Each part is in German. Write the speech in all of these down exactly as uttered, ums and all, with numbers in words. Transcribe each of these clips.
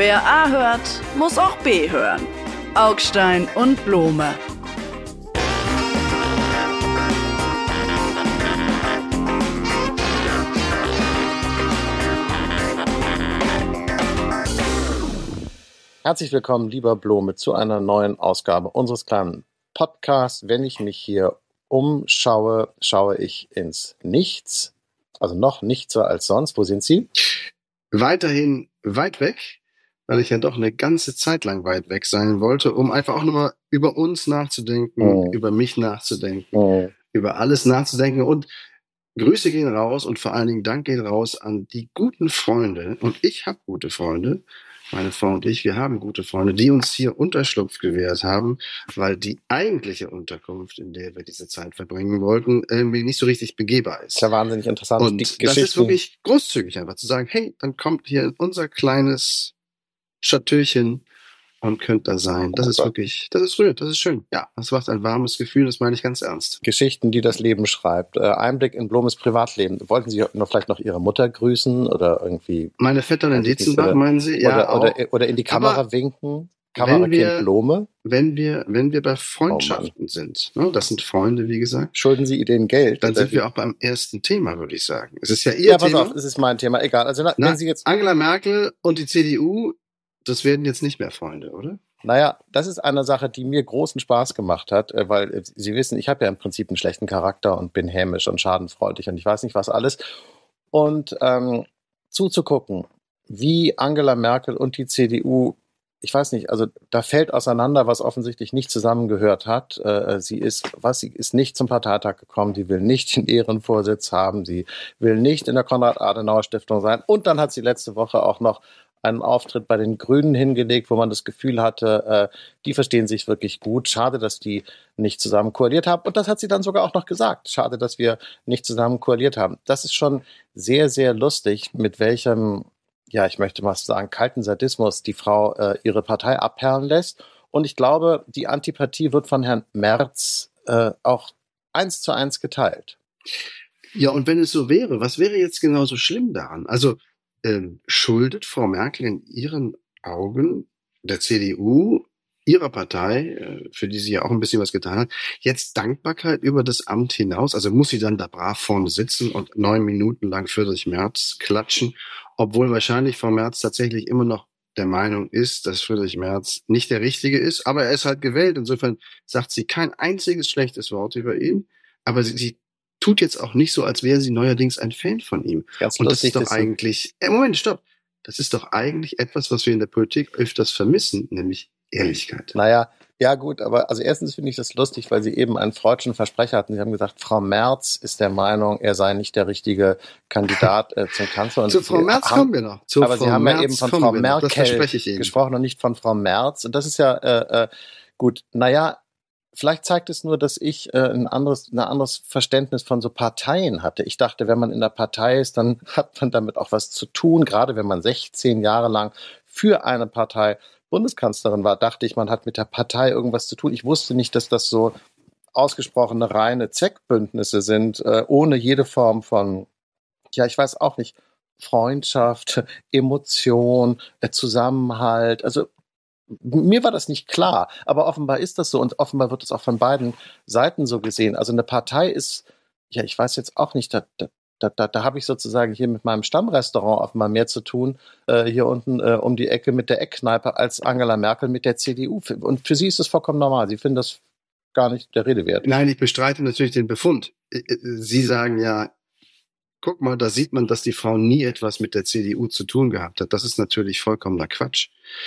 Wer A hört, muss auch B hören. Augstein und Blome. Herzlich willkommen, lieber Blome, zu einer neuen Ausgabe unseres kleinen Podcasts. Wenn ich mich hier umschaue, schaue ich ins Nichts. Also noch nichtser als sonst. Wo sind Sie? Weiterhin weit weg, weil ich ja doch eine ganze Zeit lang weit weg sein wollte, um einfach auch nochmal über uns nachzudenken, oh. über mich nachzudenken, Oh. über alles nachzudenken. Und Grüße gehen raus und vor allen Dingen Dank geht raus an die guten Freunde. Und ich habe gute Freunde. Meine Frau und ich, wir haben gute Freunde, die uns hier Unterschlupf gewährt haben, weil die eigentliche Unterkunft, in der wir diese Zeit verbringen wollten, irgendwie nicht so richtig begehbar ist. Das ist ja wahnsinnig interessant. Und die das Geschichten. ist wirklich großzügig, einfach zu sagen, hey, dann kommt hier in unser kleines Chateauchen und könnt da sein. Das Oh ist Gott. wirklich, das ist rührend, das ist schön. Ja, das macht ein warmes Gefühl, das meine ich ganz ernst. Geschichten, die das Leben schreibt. Äh, Einblick in Blomes Privatleben. Wollten Sie noch vielleicht noch Ihre Mutter grüßen oder irgendwie? Meine Vettern in Weiß ich nicht, Dietzenbach, oder- meinen Sie? Ja, oder, auch. oder, oder in die Kamera Aber winken? wenn Kamerakind wir- Blome? Wenn wir, wenn wir Oh bei Freundschaften sind, ne, das sind Freunde, wie gesagt, Schulden Sie denen Geld? dann Oder sind wie? wir auch beim ersten Thema, würde ich sagen. Es ist ja Ihr Ja, pass Thema. auf, es ist mein Thema. Egal. Also, na, Na, wenn Sie jetzt. Angela Merkel und die C D U, das werden jetzt nicht mehr Freunde, oder? Naja, das ist eine Sache, die mir großen Spaß gemacht hat, äh, weil äh, Sie wissen, ich habe ja im Prinzip einen schlechten Charakter und bin hämisch und schadenfreudig und ich weiß nicht was alles. Und ähm, zuzugucken, wie Angela Merkel und die C D U, ich weiß nicht, also da fällt auseinander, was offensichtlich nicht zusammengehört hat. Äh, sie ist, was, sie ist nicht zum Parteitag gekommen, sie will nicht den Ehrenvorsitz haben, sie will nicht in der Konrad-Adenauer-Stiftung sein und dann hat sie letzte Woche auch noch einen Auftritt bei den Grünen hingelegt, wo man das Gefühl hatte, äh, die verstehen sich wirklich gut. Schade, dass die nicht zusammen koaliert haben. Und das hat sie dann sogar auch noch gesagt. Schade, dass wir nicht zusammen koaliert haben. Das ist schon sehr, sehr lustig, mit welchem, ja, ich möchte mal sagen, kalten Sadismus die Frau äh, ihre Partei abperlen lässt. Und ich glaube, die Antipathie wird von Herrn Merz äh, auch eins zu eins geteilt. Ja, und wenn es so wäre, was wäre jetzt genau so schlimm daran? Also, ähm, schuldet Frau Merkel in ihren Augen der C D U, ihrer Partei, äh, für die sie ja auch ein bisschen was getan hat, jetzt Dankbarkeit über das Amt hinaus? Also muss sie dann da brav vorne sitzen und neun Minuten lang Friedrich Merz klatschen, obwohl wahrscheinlich Frau Merz tatsächlich immer noch der Meinung ist, dass Friedrich Merz nicht der Richtige ist, aber er ist halt gewählt. Insofern sagt sie kein einziges schlechtes Wort über ihn, aber sie, sie tut jetzt auch nicht so, als wäre sie neuerdings ein Fan von ihm. Ganz Und das lustig, ist doch dass sie- eigentlich, äh, Moment, stopp. Das ist doch eigentlich etwas, was wir in der Politik öfters vermissen, nämlich Ehrlichkeit. Naja, ja gut, aber also erstens finde ich das lustig, weil Sie eben einen freudschen Versprecher hatten. Sie haben gesagt, Frau Merz ist der Meinung, er sei nicht der richtige Kandidat äh, zum Kanzler. Und Zu Frau Sie Merz haben, kommen wir noch. Zu aber Frau Sie haben Merz ja eben von kommen Frau wir noch. Das Merkel verspreche ich Ihnen. gesprochen und nicht von Frau Merz. Und das ist ja äh, äh, gut. Naja, vielleicht zeigt es nur, dass ich äh, ein anderes, ein anderes Verständnis von so Parteien hatte. Ich dachte, wenn man in der Partei ist, dann hat man damit auch was zu tun. Gerade wenn man sechzehn Jahre lang für eine Partei Bundeskanzlerin war, dachte ich, man hat mit der Partei irgendwas zu tun. Ich wusste nicht, dass das so ausgesprochene reine Zweckbündnisse sind, äh, ohne jede Form von, ja, ich weiß auch nicht, Freundschaft, Emotion, äh, Zusammenhalt. Also mir war das nicht klar, aber offenbar ist das so und offenbar wird es auch von beiden Seiten so gesehen. Also eine Partei ist, ja, ich weiß jetzt auch nicht, da, da, da, da, da habe ich sozusagen hier mit meinem Stammrestaurant offenbar mehr zu tun, äh, hier unten äh, um die Ecke mit der Eckkneipe, als Angela Merkel mit der C D U. Und für sie ist es vollkommen normal. Sie finden das gar nicht der Rede wert. Nein, ich bestreite natürlich den Befund. Sie sagen ja, guck mal, da sieht man, dass die Frau nie etwas mit der C D U zu tun gehabt hat. Das ist natürlich vollkommener Quatsch.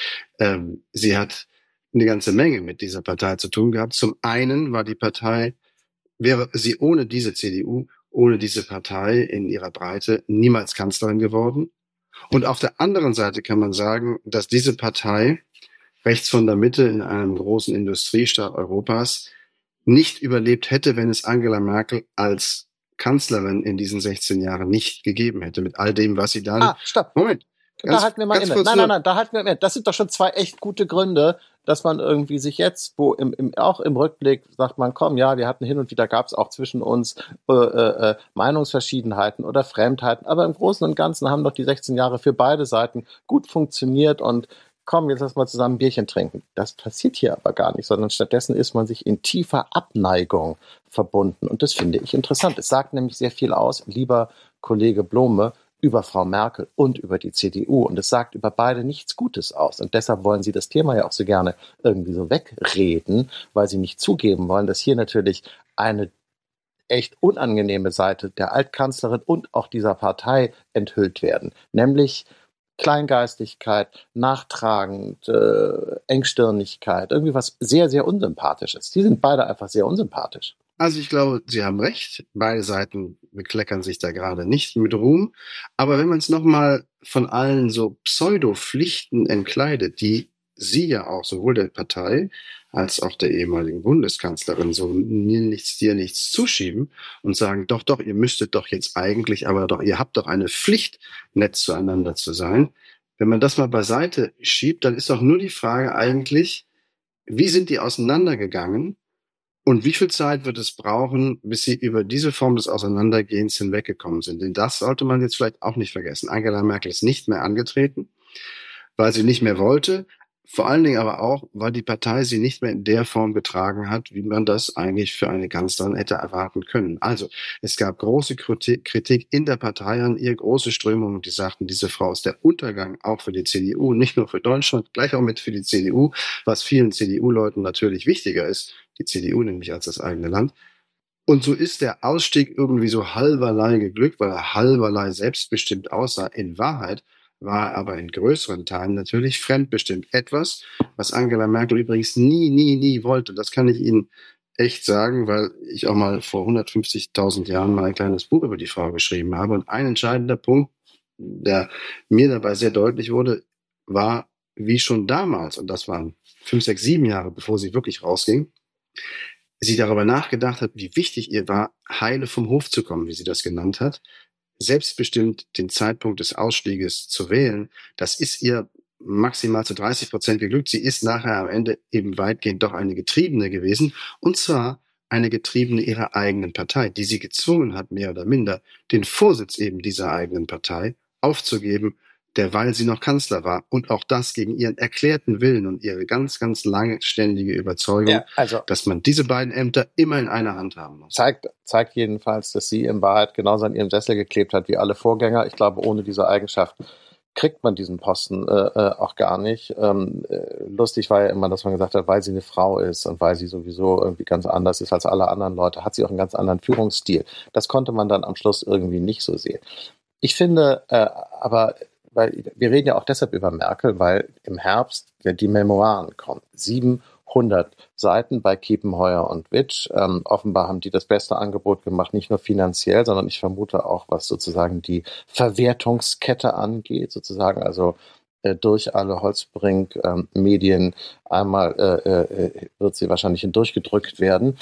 Ähm, sie hat eine ganze Menge mit dieser Partei zu tun gehabt. Zum einen war die Partei, wäre sie ohne diese C D U, ohne diese Partei in ihrer Breite niemals Kanzlerin geworden. Und auf der anderen Seite kann man sagen, dass diese Partei rechts von der Mitte in einem großen Industriestaat Europas nicht überlebt hätte, wenn es Angela Merkel als Kanzlerin in diesen sechzehn Jahren nicht gegeben hätte, mit all dem, was sie dann... Ah, stopp. Moment. Da halten wir mal inne. Nein, nein, nein, da halten wir inne. Das sind doch schon zwei echt gute Gründe, dass man irgendwie sich jetzt, wo im, im, auch im Rückblick sagt man, komm, ja, wir hatten hin und wieder, gab es auch zwischen uns äh, äh, Meinungsverschiedenheiten oder Fremdheiten, aber im Großen und Ganzen haben doch die sechzehn Jahre für beide Seiten gut funktioniert und komm, jetzt lass mal zusammen ein Bierchen trinken. Das passiert hier aber gar nicht, sondern stattdessen ist man sich in tiefer Abneigung verbunden und das finde ich interessant. Es sagt nämlich sehr viel aus, lieber Kollege Blome, über Frau Merkel und über die C D U. Und es sagt über beide nichts Gutes aus. Und deshalb wollen sie das Thema ja auch so gerne irgendwie so wegreden, weil sie nicht zugeben wollen, dass hier natürlich eine echt unangenehme Seite der Altkanzlerin und auch dieser Partei enthüllt werden. Nämlich Kleingeistigkeit, nachtragend, äh, Engstirnigkeit, irgendwie was sehr, sehr Unsympathisches. Die sind beide einfach sehr unsympathisch. Also ich glaube, Sie haben recht. Beide Seiten bekleckern sich da gerade nicht mit Ruhm. Aber wenn man es nochmal von allen so Pseudo-Pflichten entkleidet, die Sie ja auch sowohl der Partei als auch der ehemaligen Bundeskanzlerin so nichts dir nichts zuschieben und sagen, doch, doch, ihr müsstet doch jetzt eigentlich, aber doch, ihr habt doch eine Pflicht, nett zueinander zu sein. Wenn man das mal beiseite schiebt, dann ist doch nur die Frage eigentlich, wie sind die auseinandergegangen? Und wie viel Zeit wird es brauchen, bis sie über diese Form des Auseinandergehens hinweggekommen sind? Denn das sollte man jetzt vielleicht auch nicht vergessen. Angela Merkel ist nicht mehr angetreten, weil sie nicht mehr wollte. Vor allen Dingen aber auch, weil die Partei sie nicht mehr in der Form getragen hat, wie man das eigentlich für eine Kanzlerin hätte erwarten können. Also es gab große Kritik in der Partei an ihr, große Strömungen, die sagten, diese Frau ist der Untergang auch für die C D U, nicht nur für Deutschland, gleich auch mit für die C D U, was vielen C D U-Leuten natürlich wichtiger ist, die C D U nämlich als das eigene Land. Und so ist der Ausstieg irgendwie so halberlei geglückt, weil er halberlei selbstbestimmt aussah. In Wahrheit war aber in größeren Teilen natürlich fremdbestimmt. Etwas, was Angela Merkel übrigens nie, nie, nie wollte. Das kann ich Ihnen echt sagen, weil ich auch mal vor hundertfünfzigtausend Jahren mal ein kleines Buch über die Frau geschrieben habe. Und ein entscheidender Punkt, der mir dabei sehr deutlich wurde, war, wie schon damals, und das waren fünf, sechs, sieben Jahre, bevor sie wirklich rausging, sie darüber nachgedacht hat, wie wichtig ihr war, heile vom Hof zu kommen, wie sie das genannt hat, selbstbestimmt den Zeitpunkt des Ausstieges zu wählen. Das ist ihr maximal zu dreißig Prozent geglückt. Sie ist nachher am Ende eben weitgehend doch eine Getriebene gewesen, und zwar eine Getriebene ihrer eigenen Partei, die sie gezwungen hat, mehr oder minder, den Vorsitz eben dieser eigenen Partei aufzugeben, derweil sie noch Kanzler war. Und auch das gegen ihren erklärten Willen und ihre ganz, ganz lange ständige Überzeugung, ja, also, dass man diese beiden Ämter immer in einer Hand haben muss. Zeigt, zeigt jedenfalls, dass sie in Wahrheit genauso an ihrem Sessel geklebt hat wie alle Vorgänger. Ich glaube, ohne diese Eigenschaft kriegt man diesen Posten äh, auch gar nicht. Ähm, äh, lustig war ja immer, dass man gesagt hat, weil sie eine Frau ist und weil sie sowieso irgendwie ganz anders ist als alle anderen Leute, hat sie auch einen ganz anderen Führungsstil. Das konnte man dann am Schluss irgendwie nicht so sehen. Ich finde äh, aber, weil wir reden ja auch deshalb über Merkel, weil im Herbst ja die Memoiren kommen. siebenhundert Seiten bei Kiepenheuer und Witsch. Ähm, offenbar haben die das beste Angebot gemacht, nicht nur finanziell, sondern ich vermute auch, was sozusagen die Verwertungskette angeht, sozusagen, also äh, durch alle Holzbrink-Medien ähm, einmal äh, äh, wird sie wahrscheinlich hindurchgedrückt werden.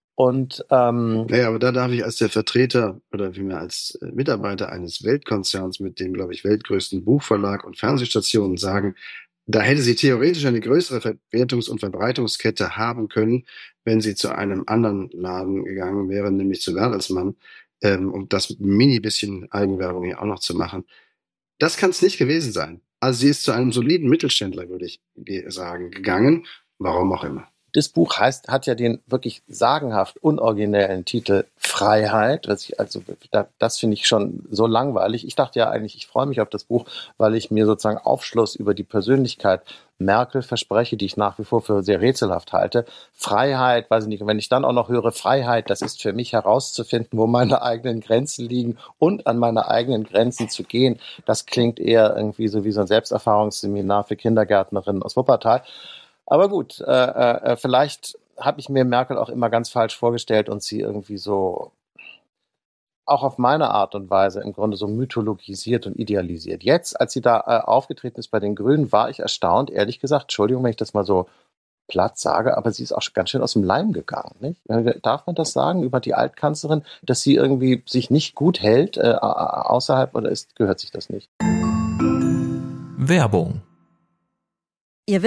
Und ähm, naja, aber da darf ich als der Vertreter oder vielmehr als Mitarbeiter eines Weltkonzerns mit dem, glaube ich, weltgrößten Buchverlag und Fernsehstationen sagen, da hätte sie theoretisch eine größere Verwertungs- und Verbreitungskette haben können, wenn sie zu einem anderen Laden gegangen wäre, nämlich zu Bertelsmann, ähm, um das mini bisschen Eigenwerbung hier auch noch zu machen. Das kann es nicht gewesen sein. Also sie ist zu einem soliden Mittelständler, würde ich sagen, gegangen, warum auch immer. Das Buch heißt, hat ja den wirklich sagenhaft unoriginellen Titel Freiheit. Das, ich, also, das, das finde ich schon so langweilig. Ich dachte ja eigentlich, ich freue mich auf das Buch, weil ich mir sozusagen Aufschluss über die Persönlichkeit Merkel verspreche, die ich nach wie vor für sehr rätselhaft halte. Freiheit, weiß ich nicht, und wenn ich dann auch noch höre, Freiheit, das ist für mich herauszufinden, wo meine eigenen Grenzen liegen und an meine eigenen Grenzen zu gehen, das klingt eher irgendwie so wie so ein Selbsterfahrungsseminar für Kindergärtnerinnen aus Wuppertal. Aber gut, äh, äh, vielleicht habe ich mir Merkel auch immer ganz falsch vorgestellt und sie irgendwie so auch auf meine Art und Weise im Grunde so mythologisiert und idealisiert. Jetzt, als sie da äh, aufgetreten ist bei den Grünen, war ich erstaunt, ehrlich gesagt, Entschuldigung, wenn ich das mal so platt sage, aber sie ist auch ganz schön aus dem Leim gegangen. Nicht? Darf man das sagen über die Altkanzlerin, dass sie irgendwie sich nicht gut hält äh, außerhalb, oder ist, gehört sich das nicht? Werbung. Ihr wisst,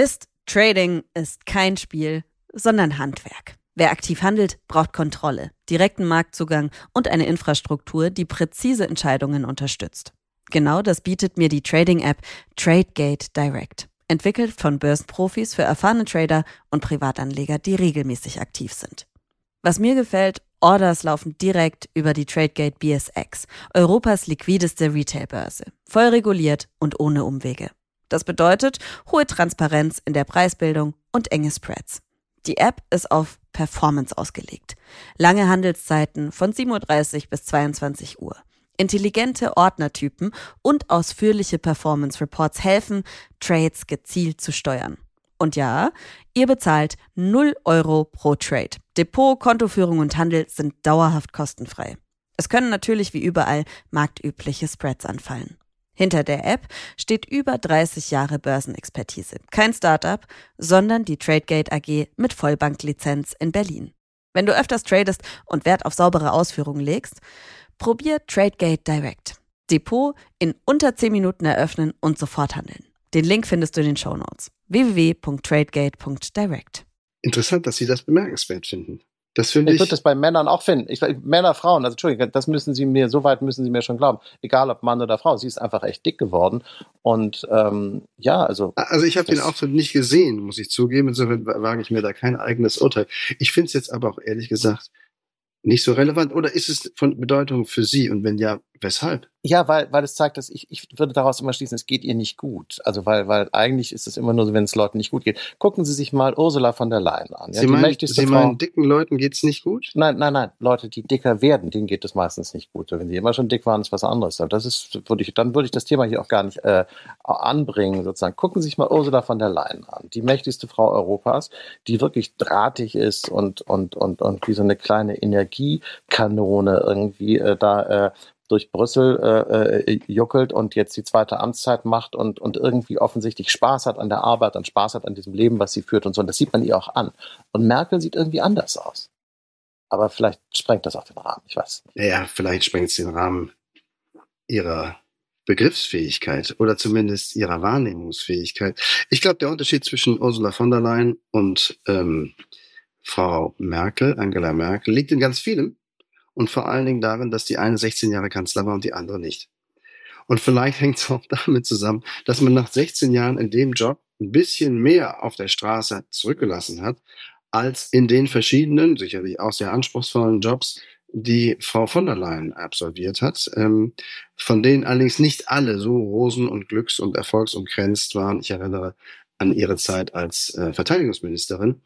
Trading ist kein Spiel, sondern Handwerk. Wer aktiv handelt, braucht Kontrolle, direkten Marktzugang und eine Infrastruktur, die präzise Entscheidungen unterstützt. Genau das bietet mir die Trading-App TradeGate Direct, entwickelt von Börsenprofis für erfahrene Trader und Privatanleger, die regelmäßig aktiv sind. Was mir gefällt, Orders laufen direkt über die TradeGate B S X, Europas liquideste Retailbörse, voll reguliert und ohne Umwege. Das bedeutet hohe Transparenz in der Preisbildung und enge Spreads. Die App ist auf Performance ausgelegt. Lange Handelszeiten von sieben Uhr dreißig bis zweiundzwanzig Uhr. Intelligente Ordnertypen und ausführliche Performance Reports helfen, Trades gezielt zu steuern. Und ja, ihr bezahlt null Euro pro Trade. Depot, Kontoführung und Handel sind dauerhaft kostenfrei. Es können natürlich wie überall marktübliche Spreads anfallen. Hinter der App steht über dreißig Jahre Börsenexpertise. Kein Startup, sondern die TradeGate A G mit Vollbanklizenz in Berlin. Wenn du öfters tradest und Wert auf saubere Ausführungen legst, probier TradeGate Direct. Depot in unter zehn Minuten eröffnen und sofort handeln. Den Link findest du in den Shownotes. w w w punkt tradegate punkt direct. Interessant, dass Sie das bemerkenswert finden. Das finde ich. Ich würde das bei Männern auch finden. Ich, Männer, Frauen, also Entschuldigung, das müssen Sie mir, so weit müssen Sie mir schon glauben. Egal ob Mann oder Frau, sie ist einfach echt dick geworden. Und ähm, ja, also. Also ich habe den Auftritt nicht gesehen, muss ich zugeben. Insofern wage ich mir da kein eigenes Urteil. Ich finde es jetzt aber auch ehrlich gesagt nicht so relevant. Oder ist es von Bedeutung für Sie? Und wenn ja, weshalb? Ja, weil, weil es zeigt, dass ich, ich würde daraus immer schließen, es geht ihr nicht gut. Also weil, weil eigentlich ist es immer nur so, wenn es Leuten nicht gut geht. Gucken Sie sich mal Ursula von der Leyen an. Ja, Sie, die meinen, mächtigste Sie Frau, meinen, dicken Leuten geht's nicht gut? Nein, nein, nein. Leute, die dicker werden, denen geht es meistens nicht gut. Wenn sie immer schon dick waren, ist was anderes. Das ist, würde ich, dann würde ich das Thema hier auch gar nicht äh, anbringen, sozusagen. Gucken Sie sich mal Ursula von der Leyen an. Die mächtigste Frau Europas, die wirklich drahtig ist und, und, und, und wie so eine kleine Energiekanone irgendwie äh, da äh, durch Brüssel äh, äh, juckelt und jetzt die zweite Amtszeit macht und, und irgendwie offensichtlich Spaß hat an der Arbeit und Spaß hat an diesem Leben, was sie führt und so. Und das sieht man ihr auch an. Und Merkel sieht irgendwie anders aus. Aber vielleicht sprengt das auch den Rahmen, ich weiß nicht. Ja, vielleicht sprengt es den Rahmen ihrer Begriffsfähigkeit oder zumindest ihrer Wahrnehmungsfähigkeit. Ich glaube, der Unterschied zwischen Ursula von der Leyen und ähm, Frau Merkel, Angela Merkel, liegt in ganz vielem. Und vor allen Dingen darin, dass die eine sechzehn Jahre Kanzler war und die andere nicht. Und vielleicht hängt es auch damit zusammen, dass man nach sechzehn Jahren in dem Job ein bisschen mehr auf der Straße zurückgelassen hat, als in den verschiedenen, sicherlich auch sehr anspruchsvollen Jobs, die Frau von der Leyen absolviert hat, ähm, von denen allerdings nicht alle so rosen- und glücks- und erfolgsumkränzt waren. Ich erinnere an ihre Zeit als äh, Verteidigungsministerin,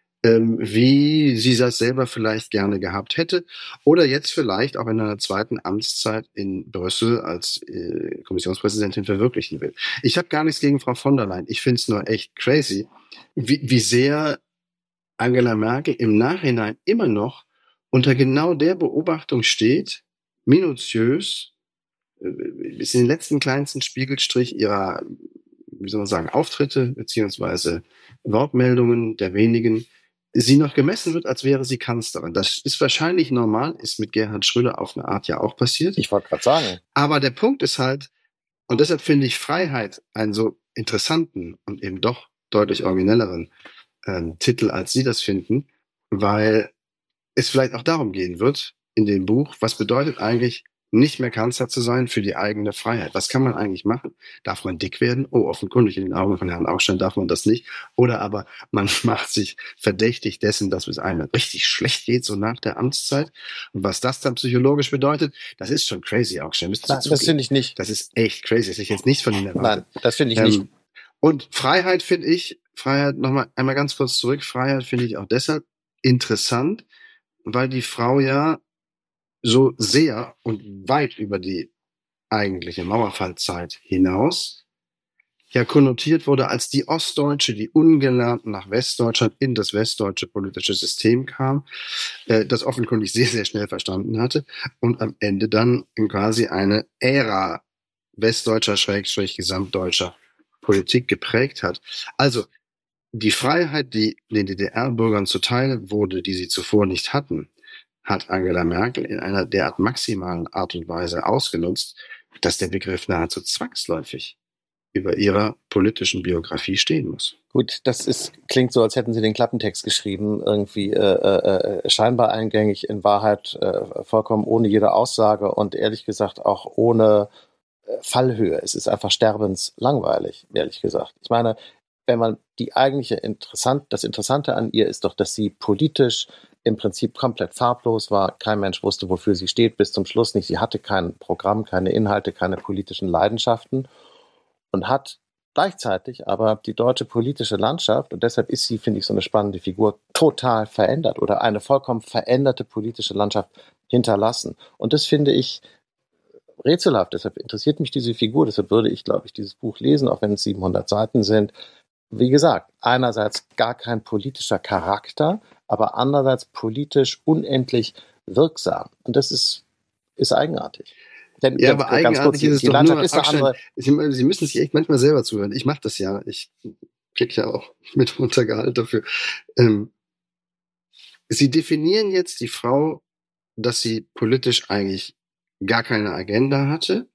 wie sie das selber vielleicht gerne gehabt hätte oder jetzt vielleicht auch in einer zweiten Amtszeit in Brüssel als äh, Kommissionspräsidentin verwirklichen will. Ich habe gar nichts gegen Frau von der Leyen. Ich finde es nur echt crazy, wie, wie sehr Angela Merkel im Nachhinein immer noch unter genau der Beobachtung steht, minutiös, äh, bis in den letzten kleinsten Spiegelstrich ihrer, wie soll man sagen, Auftritte beziehungsweise Wortmeldungen der wenigen, sie noch gemessen wird, als wäre sie Kanzlerin. Das ist wahrscheinlich normal, ist mit Gerhard Schröder auf eine Art ja auch passiert. Ich wollte gerade sagen. Aber der Punkt ist halt, und deshalb finde ich Freiheit einen so interessanten und eben doch deutlich originelleren äh, Titel, als Sie das finden, weil es vielleicht auch darum gehen wird, in dem Buch, was bedeutet eigentlich, nicht mehr Kanzler zu sein für die eigene Freiheit. Was kann man eigentlich machen? Darf man dick werden? Oh, offenkundig in den Augen von Herrn Augstein darf man das nicht. Oder aber man macht sich verdächtig dessen, dass es einem richtig schlecht geht, so nach der Amtszeit. Und was das dann psychologisch bedeutet, das ist schon crazy, Augstein. Nein, das finde ich nicht. Das ist echt crazy. Das ist jetzt nicht von Ihnen erwartet. Nein, das finde ich ähm, nicht. Und Freiheit finde ich, Freiheit, nochmal einmal ganz kurz zurück, Freiheit finde ich auch deshalb interessant, weil die Frau ja so sehr und weit über die eigentliche Mauerfallzeit hinaus ja konnotiert wurde als die Ostdeutsche, die ungelernt nach Westdeutschland in das westdeutsche politische System kam, äh, das offenkundig sehr, sehr schnell verstanden hatte und am Ende dann quasi eine Ära westdeutscher, schrägstrich gesamtdeutscher Politik geprägt hat. Also die Freiheit, die den D D R-Bürgern zuteil wurde, die sie zuvor nicht hatten, hat Angela Merkel in einer derart maximalen Art und Weise ausgenutzt, dass der Begriff nahezu zwangsläufig über ihrer politischen Biografie stehen muss. Gut, das ist, klingt so, als hätten Sie den Klappentext geschrieben, irgendwie äh, äh, scheinbar eingängig, in Wahrheit äh, vollkommen ohne jede Aussage und ehrlich gesagt auch ohne äh, Fallhöhe. Es ist einfach sterbenslangweilig, ehrlich gesagt. Ich meine, wenn man die eigentliche interessant, das Interessante an ihr ist doch, dass sie politisch im Prinzip komplett farblos war. Kein Mensch wusste, wofür sie steht, bis zum Schluss nicht. Sie hatte kein Programm, keine Inhalte, keine politischen Leidenschaften und hat gleichzeitig aber die deutsche politische Landschaft, und deshalb ist sie, finde ich, so eine spannende Figur, total verändert oder eine vollkommen veränderte politische Landschaft hinterlassen. Und das finde ich rätselhaft. Deshalb interessiert mich diese Figur. Deshalb würde ich, glaube ich, dieses Buch lesen, auch wenn es siebenhundert Seiten sind. Wie gesagt, einerseits gar kein politischer Charakter, aber andererseits politisch unendlich wirksam. Und das ist, ist eigenartig. Denn, ja, aber eigenartig ist es doch nur, ist andere. Sie müssen sich echt manchmal selber zuhören. Ich mache das ja. Ich kriege ja auch mitunter Gehalt dafür. Ähm, Sie definieren jetzt die Frau, dass sie politisch eigentlich gar keine Agenda hatte,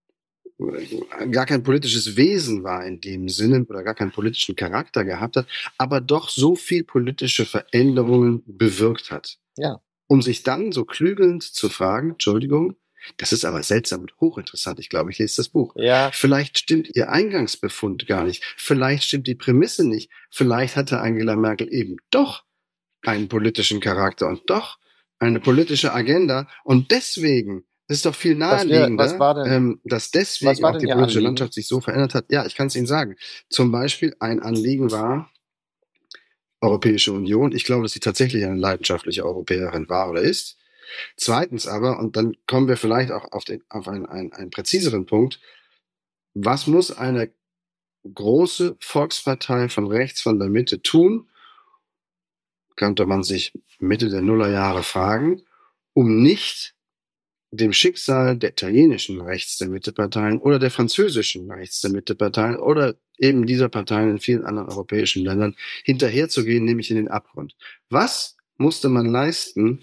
gar kein politisches Wesen war in dem Sinne oder gar keinen politischen Charakter gehabt hat, aber doch so viel politische Veränderungen bewirkt hat. Ja. Um sich dann so klügelnd zu fragen, Entschuldigung, das ist aber seltsam und hochinteressant. Ich glaube, ich lese das Buch. Ja. Vielleicht stimmt ihr Eingangsbefund gar nicht. Vielleicht stimmt die Prämisse nicht. Vielleicht hatte Angela Merkel eben doch einen politischen Charakter und doch eine politische Agenda. Und deswegen, das ist doch viel naheliegender, was war denn, ähm, dass deswegen auch die politische Landschaft sich so verändert hat. Ja, ich kann es Ihnen sagen. Zum Beispiel ein Anliegen war Europäische Union. Ich glaube, dass sie tatsächlich eine leidenschaftliche Europäerin war oder ist. Zweitens aber, und dann kommen wir vielleicht auch auf, den, auf einen, einen, einen präziseren Punkt, was muss eine große Volkspartei von rechts, von der Mitte tun, könnte man sich Mitte der Nullerjahre fragen, um nicht dem Schicksal der italienischen Rechts der Mitte-Parteien oder der französischen Rechts der Mitte-Parteien oder eben dieser Parteien in vielen anderen europäischen Ländern hinterherzugehen, nämlich in den Abgrund. Was musste man leisten,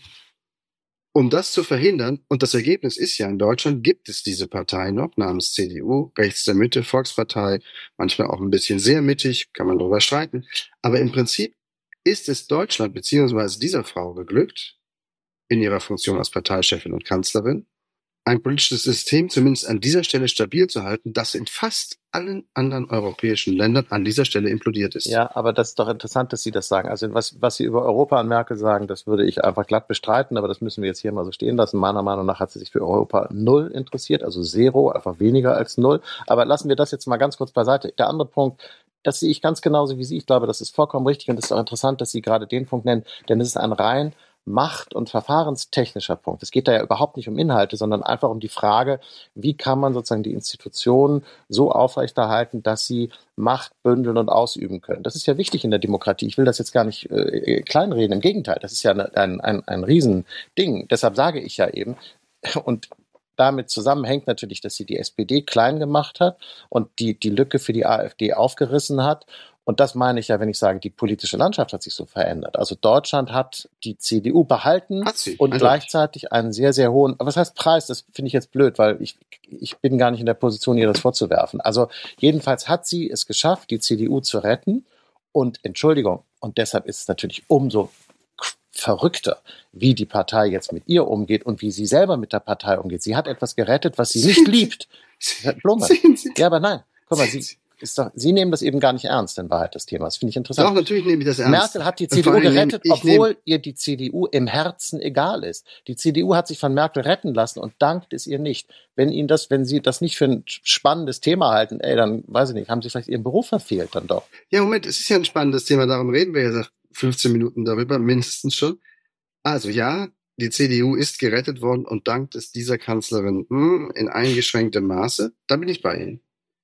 um das zu verhindern? Und das Ergebnis ist ja, in Deutschland gibt es diese Partei noch namens C D U, rechts der Mitte, Volkspartei, manchmal auch ein bisschen sehr mittig, kann man darüber streiten. Aber im Prinzip ist es Deutschland beziehungsweise dieser Frau geglückt, in ihrer Funktion als Parteichefin und Kanzlerin, ein politisches System zumindest an dieser Stelle stabil zu halten, das in fast allen anderen europäischen Ländern an dieser Stelle implodiert ist. Ja, aber das ist doch interessant, dass Sie das sagen. Also was, was Sie über Europa und Merkel sagen, das würde ich einfach glatt bestreiten, aber das müssen wir jetzt hier mal so stehen lassen. Meiner Meinung nach hat sie sich für Europa null interessiert, also Zero, einfach weniger als null. Aber lassen wir das jetzt mal ganz kurz beiseite. Der andere Punkt, das sehe ich ganz genauso wie Sie. Ich glaube, das ist vollkommen richtig und es ist auch interessant, dass Sie gerade den Punkt nennen, denn es ist ein rein macht- und verfahrenstechnischer Punkt. Es geht da ja überhaupt nicht um Inhalte, sondern einfach um die Frage, wie kann man sozusagen die Institutionen so aufrechterhalten, dass sie Macht bündeln und ausüben können. Das ist ja wichtig in der Demokratie. Ich will das jetzt gar nicht äh, kleinreden. Im Gegenteil, das ist ja eine, ein, ein, ein Riesending. Deshalb sage ich ja eben, und damit zusammenhängt natürlich, dass sie die S P D klein gemacht hat und die, die Lücke für die AfD aufgerissen hat. Und das meine ich ja, wenn ich sage, die politische Landschaft hat sich so verändert. Also Deutschland hat die C D U behalten und gleichzeitig einen sehr, sehr hohen, was heißt Preis? Das finde ich jetzt blöd, weil ich, ich bin gar nicht in der Position, ihr das vorzuwerfen. Also jedenfalls hat sie es geschafft, die C D U zu retten. Und Entschuldigung, und deshalb ist es natürlich umso verrückter, wie die Partei jetzt mit ihr umgeht und wie sie selber mit der Partei umgeht. Sie hat etwas gerettet, was sie nicht liebt. Blumert. Ja, aber nein, guck mal, sie... Ist doch, Sie nehmen das eben gar nicht ernst, in Wahrheit, das Thema. Das finde ich interessant. Doch, natürlich nehme ich das ernst. Merkel hat die C D U gerettet, obwohl ihr die C D U im Herzen egal ist. Die C D U hat sich von Merkel retten lassen und dankt es ihr nicht. Wenn Ihnen das, wenn Sie das nicht für ein spannendes Thema halten, ey, dann weiß ich nicht, haben Sie vielleicht Ihren Beruf verfehlt dann doch. Ja, Moment, es ist ja ein spannendes Thema, darum reden wir ja seit fünfzehn Minuten darüber, mindestens schon. Also ja, die C D U ist gerettet worden und dankt es dieser Kanzlerin hm, in eingeschränktem Maße. Da bin ich bei Ihnen.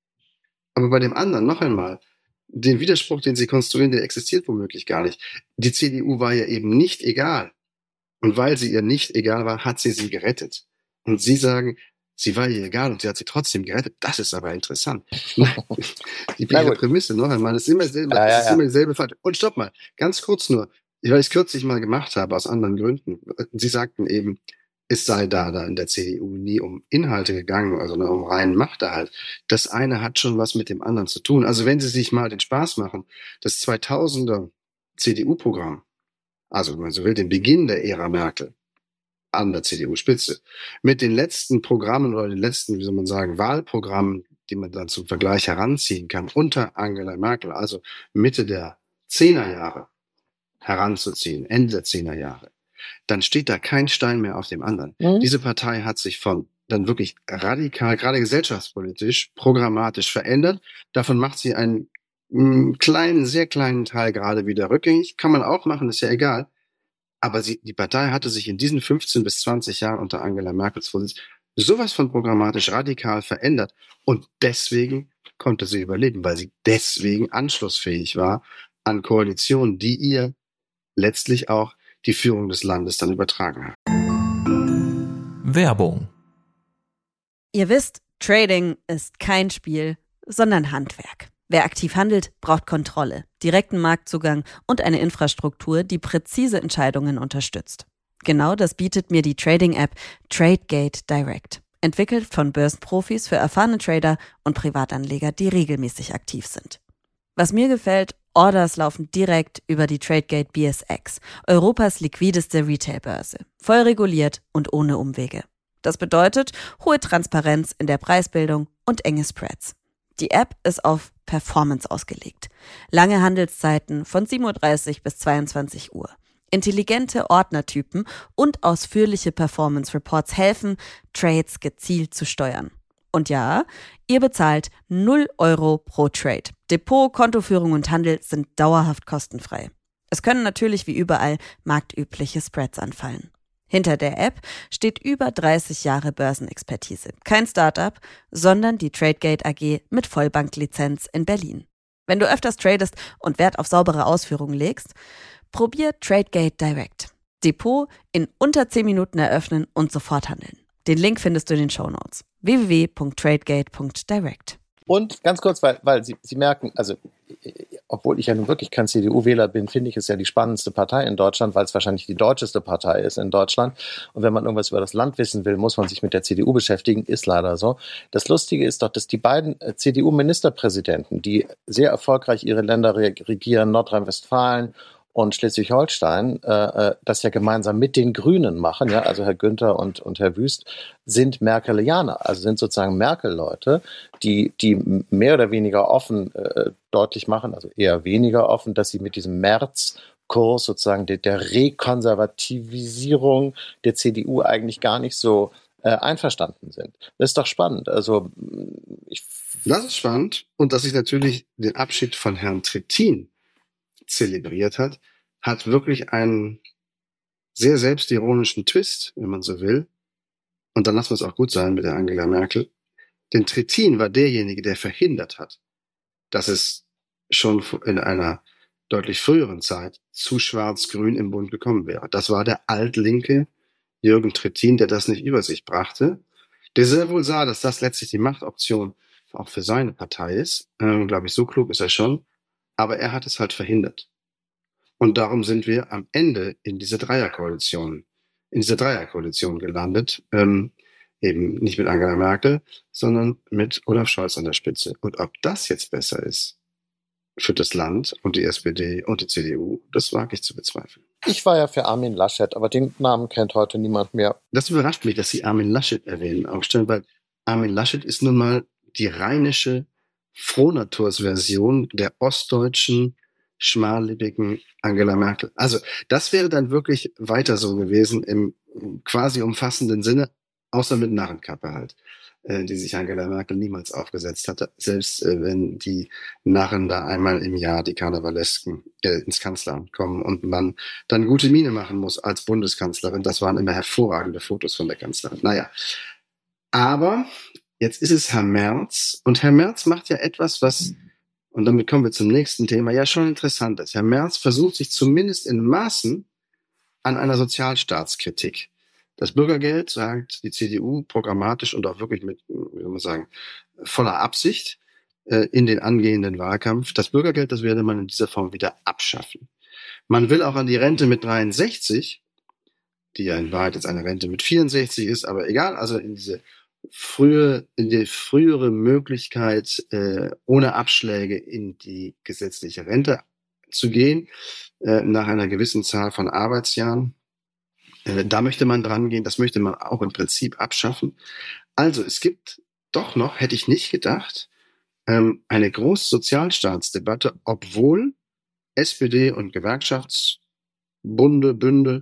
Aber bei dem anderen, noch einmal, den Widerspruch, den Sie konstruieren, der existiert womöglich gar nicht. Die C D U war ja eben nicht egal. Und weil sie ihr nicht egal war, hat sie sie gerettet. Und Sie sagen, sie war ihr egal und sie hat sie trotzdem gerettet. Das ist aber interessant. Die Prämisse, noch einmal, das ist immer, selber, ja, ja, das ist immer dieselbe Frage. Und stopp mal, ganz kurz nur, weil ich es kürzlich mal gemacht habe, aus anderen Gründen. Sie sagten eben, es sei da, da in der C D U nie um Inhalte gegangen, also um reinen Machterhalt. Das eine hat schon was mit dem anderen zu tun. Also wenn Sie sich mal den Spaß machen, das zweitausender C D U-Programm, also wenn man so will, den Beginn der Ära Merkel an der C D U-Spitze, mit den letzten Programmen oder den letzten, wie soll man sagen, Wahlprogrammen, die man dann zum Vergleich heranziehen kann, unter Angela Merkel, also Mitte der Zehnerjahre heranzuziehen, Ende der Zehnerjahre, dann steht da kein Stein mehr auf dem anderen. Mhm. Diese Partei hat sich von dann wirklich radikal, gerade gesellschaftspolitisch, programmatisch verändert. Davon macht sie einen einen kleinen, sehr kleinen Teil gerade wieder rückgängig. Kann man auch machen, ist ja egal. Aber sie, die Partei hatte sich in diesen fünfzehn bis zwanzig Jahren unter Angela Merkels Vorsitz sowas von programmatisch radikal verändert. Und deswegen konnte sie überleben, weil sie deswegen anschlussfähig war an Koalitionen, die ihr letztlich auch die Führung des Landes dann übertragen hat. Werbung. Ihr wisst, Trading ist kein Spiel, sondern Handwerk. Wer aktiv handelt, braucht Kontrolle, direkten Marktzugang und eine Infrastruktur, die präzise Entscheidungen unterstützt. Genau das bietet mir die Trading-App TradeGate Direct, entwickelt von Börsenprofis für erfahrene Trader und Privatanleger, die regelmäßig aktiv sind. Was mir gefällt, Orders laufen direkt über die TradeGate B S X, Europas liquideste Retailbörse, voll reguliert und ohne Umwege. Das bedeutet hohe Transparenz in der Preisbildung und enge Spreads. Die App ist auf Performance ausgelegt. Lange Handelszeiten von sieben Uhr dreißig bis zweiundzwanzig Uhr. Intelligente Ordnertypen und ausführliche Performance Reports helfen, Trades gezielt zu steuern. Und ja, ihr bezahlt null Euro pro Trade. Depot, Kontoführung und Handel sind dauerhaft kostenfrei. Es können natürlich wie überall marktübliche Spreads anfallen. Hinter der App steht über dreißig Jahre Börsenexpertise. Kein Startup, sondern die TradeGate A G mit Vollbanklizenz in Berlin. Wenn du öfters tradest und Wert auf saubere Ausführungen legst, probier TradeGate Direct. Depot in unter zehn Minuten eröffnen und sofort handeln. Den Link findest du in den Shownotes. w w w punkt tradegate punkt direct. Und ganz kurz, weil, weil Sie, Sie merken, also obwohl ich ja nun wirklich kein C D U-Wähler bin, finde ich es ja die spannendste Partei in Deutschland, weil es wahrscheinlich die deutscheste Partei ist in Deutschland. Und wenn man irgendwas über das Land wissen will, muss man sich mit der C D U beschäftigen, ist leider so. Das Lustige ist doch, dass die beiden C D U-Ministerpräsidenten, die sehr erfolgreich ihre Länder regieren, Nordrhein-Westfalen und Schleswig-Holstein, äh, das ja gemeinsam mit den Grünen machen, ja, also Herr Günther und, und Herr Wüst, sind Merkelianer, also sind sozusagen Merkel-Leute, die, die mehr oder weniger offen äh, deutlich machen, also eher weniger offen, dass sie mit diesem Merz-Kurs sozusagen der, der Rekonservativisierung der C D U eigentlich gar nicht so äh, einverstanden sind. Das ist doch spannend. Also ich Das ist spannend und dass sich natürlich den Abschied von Herrn Trittin zelebriert hat, hat wirklich einen sehr selbstironischen Twist, wenn man so will. Und dann lassen wir es auch gut sein mit der Angela Merkel. Denn Trittin war derjenige, der verhindert hat, dass es schon in einer deutlich früheren Zeit zu schwarz-grün im Bund gekommen wäre. Das war der altlinke Jürgen Trittin, der das nicht über sich brachte, der sehr wohl sah, dass das letztlich die Machtoption auch für seine Partei ist. Ähm, glaube ich, so klug ist er schon. Aber er hat es halt verhindert. Und darum sind wir am Ende in dieser Dreierkoalition, in dieser Dreierkoalition gelandet. Ähm, eben nicht mit Angela Merkel, sondern mit Olaf Scholz an der Spitze. Und ob das jetzt besser ist für das Land und die S P D und die C D U, das wage ich zu bezweifeln. Ich war ja für Armin Laschet, aber den Namen kennt heute niemand mehr. Das überrascht mich, dass Sie Armin Laschet erwähnen, Augstein, weil Armin Laschet ist nun mal die rheinische Frohnatursversion der ostdeutschen, schmallippigen Angela Merkel. Also das wäre dann wirklich weiter so gewesen im quasi umfassenden Sinne, außer mit Narrenkappe halt, äh, die sich Angela Merkel niemals aufgesetzt hatte, selbst äh, wenn die Narren da einmal im Jahr, die Karnevalesken, äh, ins Kanzleramt kommen und man dann gute Miene machen muss als Bundeskanzlerin. Das waren immer hervorragende Fotos von der Kanzlerin. Naja, aber jetzt ist es Herr Merz und Herr Merz macht ja etwas, was, und damit kommen wir zum nächsten Thema, ja schon interessant ist. Herr Merz versucht sich zumindest in Maßen an einer Sozialstaatskritik. Das Bürgergeld, sagt die C D U programmatisch und auch wirklich mit, wie soll man sagen, voller Absicht äh, in den angehenden Wahlkampf. Das Bürgergeld, das werde man in dieser Form wieder abschaffen. Man will auch an die Rente mit dreiundsechzig die ja in Wahrheit jetzt eine Rente mit vierundsechzig ist, aber egal, also in diese frühe, in die frühere Möglichkeit, äh, ohne Abschläge in die gesetzliche Rente zu gehen, äh, nach einer gewissen Zahl von Arbeitsjahren. Äh, da möchte man dran gehen, das möchte man auch im Prinzip abschaffen. Also es gibt doch noch, hätte ich nicht gedacht, ähm, eine große Sozialstaatsdebatte, obwohl S P D und Gewerkschaftsbunde, Bünde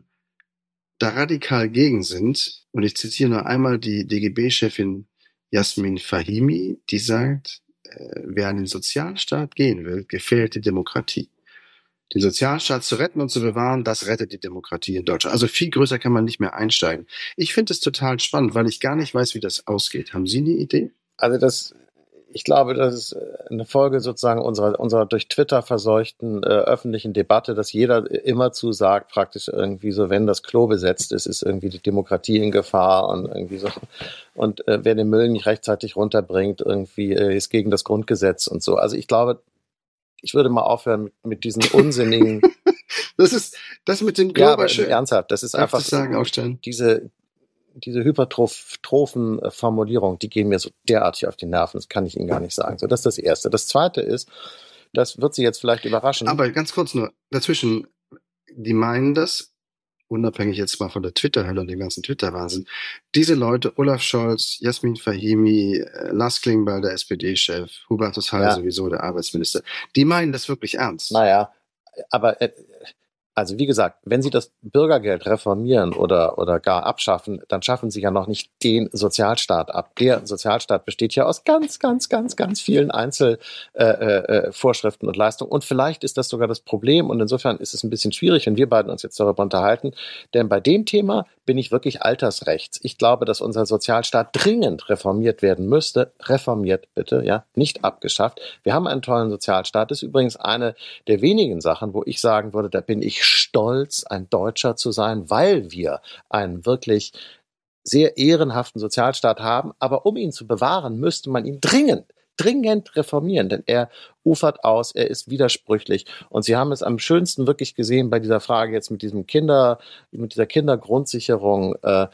da radikal gegen sind. Und ich zitiere noch einmal die D G B-Chefin Jasmin Fahimi, die sagt, äh, wer an den Sozialstaat gehen will, gefährdet die Demokratie. Den Sozialstaat zu retten und zu bewahren, das rettet die Demokratie in Deutschland. Also viel größer kann man nicht mehr einsteigen. Ich finde es total spannend, weil ich gar nicht weiß, wie das ausgeht. Haben Sie eine Idee? Also das, ich glaube, das ist eine Folge sozusagen unserer, unserer durch Twitter verseuchten äh, öffentlichen Debatte, dass jeder immerzu sagt, praktisch irgendwie so, wenn das Klo besetzt ist, ist irgendwie die Demokratie in Gefahr und irgendwie so. Und äh, wer den Müll nicht rechtzeitig runterbringt, irgendwie äh, ist gegen das Grundgesetz und so. Also ich glaube, ich würde mal aufhören mit, mit diesen unsinnigen. Das ist das mit dem Ja, aber schön. ernsthaft, das ist Darf einfach ich sagen, Aufstellen? diese diese hypertrophen Formulierungen, die gehen mir so derartig auf die Nerven, das kann ich Ihnen gar nicht sagen. So, das ist das Erste. Das Zweite ist, das wird Sie jetzt vielleicht überraschen. Aber ganz kurz nur dazwischen, die meinen das, unabhängig jetzt mal von der Twitter-Hölle und dem ganzen Twitter-Wahnsinn, diese Leute, Olaf Scholz, Jasmin Fahimi, Lars Klingbeil, der S P D-Chef, Hubertus Heil Ja. sowieso, der Arbeitsminister, die meinen das wirklich ernst. Naja, aber äh, also wie gesagt, wenn Sie das Bürgergeld reformieren oder, oder gar abschaffen, dann schaffen Sie ja noch nicht den Sozialstaat ab. Der Sozialstaat besteht ja aus ganz, ganz, ganz, ganz vielen Einzelvorschriften äh, äh, Vorschriften und Leistungen. Und vielleicht ist das sogar das Problem. Und insofern ist es ein bisschen schwierig, wenn wir beiden uns jetzt darüber unterhalten. Denn bei dem Thema bin ich wirklich altersrechts. Ich glaube, dass unser Sozialstaat dringend reformiert werden müsste. Reformiert bitte, ja, nicht abgeschafft. Wir haben einen tollen Sozialstaat. Das ist übrigens eine der wenigen Sachen, wo ich sagen würde, da bin ich stolz, ein Deutscher zu sein, weil wir einen wirklich sehr ehrenhaften Sozialstaat haben. Aber um ihn zu bewahren, müsste man ihn dringend, dringend reformieren, denn er ufert aus, er ist widersprüchlich. Und Sie haben es am schönsten wirklich gesehen bei dieser Frage jetzt mit diesem Kinder, mit dieser Kindergrundsicherung, äh,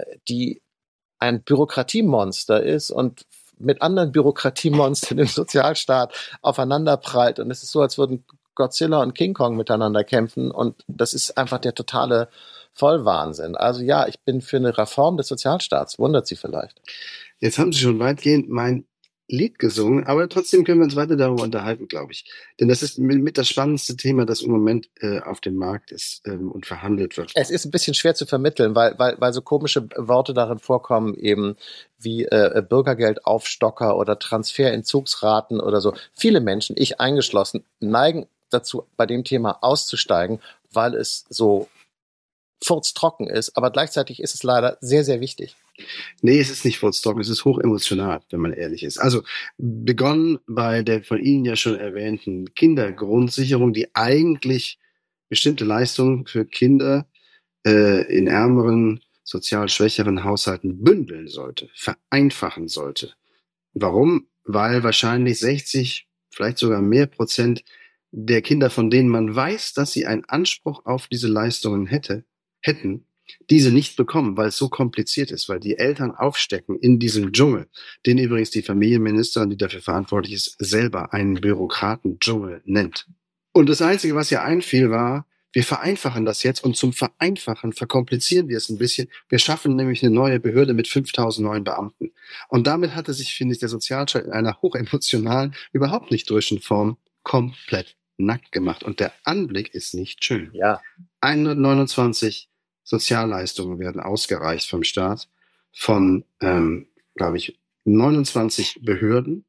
die ein Bürokratiemonster ist und mit anderen Bürokratiemonstern im Sozialstaat aufeinanderprallt. Und es ist so, als würden Godzilla und King Kong miteinander kämpfen und das ist einfach der totale Vollwahnsinn. Also ja, ich bin für eine Reform des Sozialstaats, wundert Sie vielleicht. Jetzt haben Sie schon weitgehend mein Lied gesungen, aber trotzdem können wir uns weiter darüber unterhalten, glaube ich. Denn das ist mit, mit das spannendste Thema, das im Moment äh, auf dem Markt ist ähm, und verhandelt wird. Es ist ein bisschen schwer zu vermitteln, weil, weil, weil so komische Worte darin vorkommen, eben wie äh, Bürgergeldaufstocker oder Transferentzugsraten oder so. Viele Menschen, ich eingeschlossen, neigen dazu, bei dem Thema auszusteigen, weil es so furztrocken ist, aber gleichzeitig ist es leider sehr, sehr wichtig. Nee, es ist nicht furztrocken, es ist hochemotional, wenn man ehrlich ist. Also begonnen bei der von Ihnen ja schon erwähnten Kindergrundsicherung, die eigentlich bestimmte Leistungen für Kinder äh, in ärmeren, sozial schwächeren Haushalten bündeln sollte, vereinfachen sollte. Warum? Weil wahrscheinlich sechzig, vielleicht sogar mehr Prozent der Kinder, von denen man weiß, dass sie einen Anspruch auf diese Leistungen hätte, hätten, diese nicht bekommen, weil es so kompliziert ist, weil die Eltern aufstecken in diesem Dschungel, den übrigens die Familienministerin, die dafür verantwortlich ist, selber einen Bürokratendschungel nennt. Und das Einzige, was ihr einfiel, war, wir vereinfachen das jetzt und zum Vereinfachen verkomplizieren wir es ein bisschen. Wir schaffen nämlich eine neue Behörde mit fünftausend neuen Beamten. Und damit hatte sich, finde ich, der Sozialstaat in einer hochemotionalen, überhaupt nicht durchschen Form komplett nackt gemacht. Und der Anblick ist nicht schön. Ja. hundertneunundzwanzig Sozialleistungen werden ausgereicht vom Staat von, ähm, glaube ich, neunundzwanzig Behörden,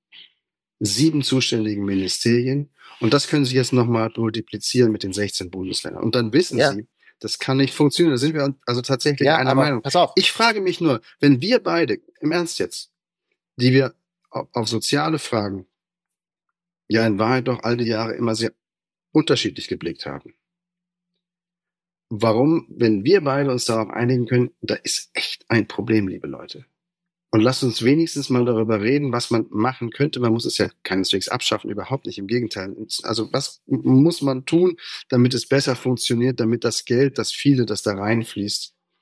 sieben zuständigen Ministerien. Und das können Sie jetzt nochmal multiplizieren mit den sechzehn Bundesländern. Und dann wissen Ja. Sie, das kann nicht funktionieren. Da sind wir also tatsächlich Ja, einer aber Meinung. pass auf. Ich frage mich nur, wenn wir beide, im Ernst jetzt, die wir auf, auf soziale Fragen ja in Wahrheit doch all die Jahre immer sehr unterschiedlich geblickt haben. Warum, wenn wir beide uns darauf einigen können, da ist echt ein Problem, liebe Leute. Und lasst uns wenigstens mal darüber reden, was man machen könnte. Man muss es ja keineswegs abschaffen, überhaupt nicht, im Gegenteil. Also was muss man tun, damit es besser funktioniert, damit das Geld, das viele, das da reinfließt,